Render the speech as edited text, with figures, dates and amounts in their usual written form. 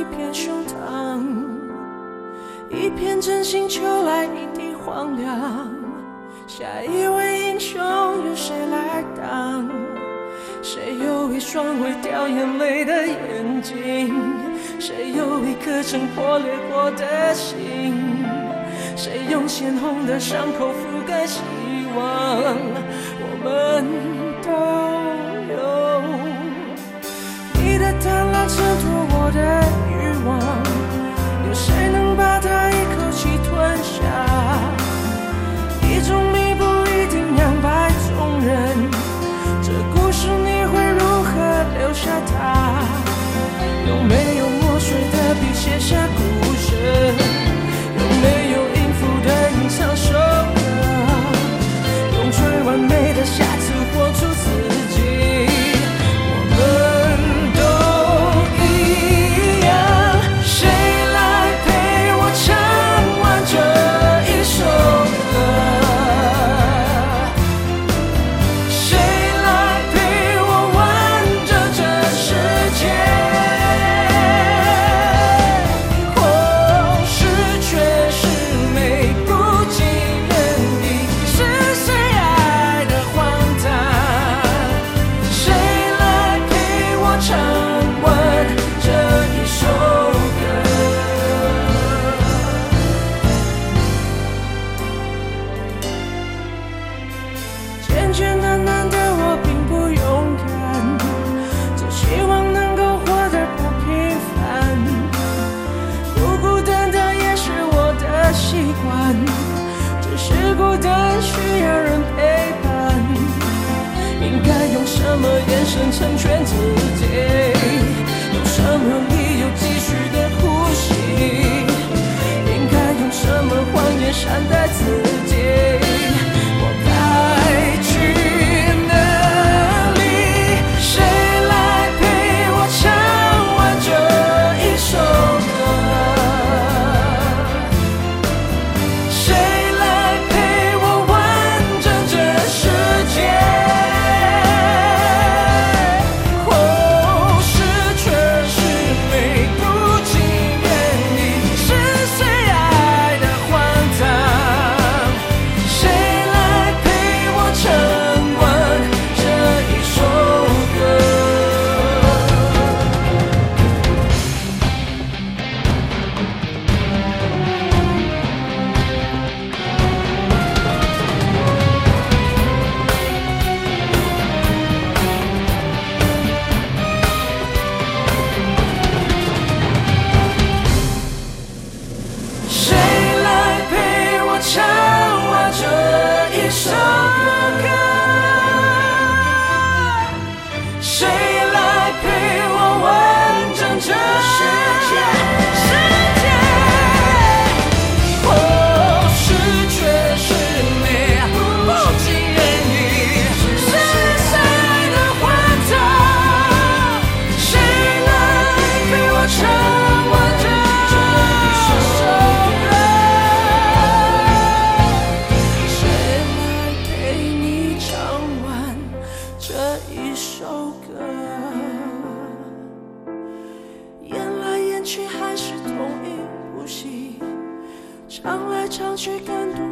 一片胸膛，一片真心求来一地荒凉。下一位英雄由谁来当？谁有一双会掉眼泪的眼睛？谁有一颗曾破裂过的心？谁用鲜红的伤口覆盖希望？我们都有。你的贪婪衬托我的欲望，有谁能把它一口气吞下？一种迷不一定两败众人，这故事你会如何留下它？有没有墨水的笔写下故事？有没有音符的吟唱首歌？用最完美的下次活出自己。我们都一样，谁来陪我唱完这一首歌？谁来陪我完整这世界？或是却是美不及人意，是谁爱的荒唐？谁来陪我唱完这一首歌？简简单单的我并不勇敢，只希望能够活得不平凡。孤孤单单也是我的习惯，只是孤单需要人陪伴。应该用什么眼神成全自己？用什么理由继续的呼吸？应该用什么谎言善待自己？我该去哪里？谁来陪我唱完这一首歌？谁来陪我完整这世界？或是却是美不及人意，是谁爱的荒唐？谁来陪我唱完这一首歌？谁来陪我唱完这一首歌？谁来陪我完整这世界？或是却是美不及人意，是谁爱的荒唐？谁来陪我唱完这一首歌？谁来陪你唱完这一首歌？演来演去还是同一部戏，唱来唱去感动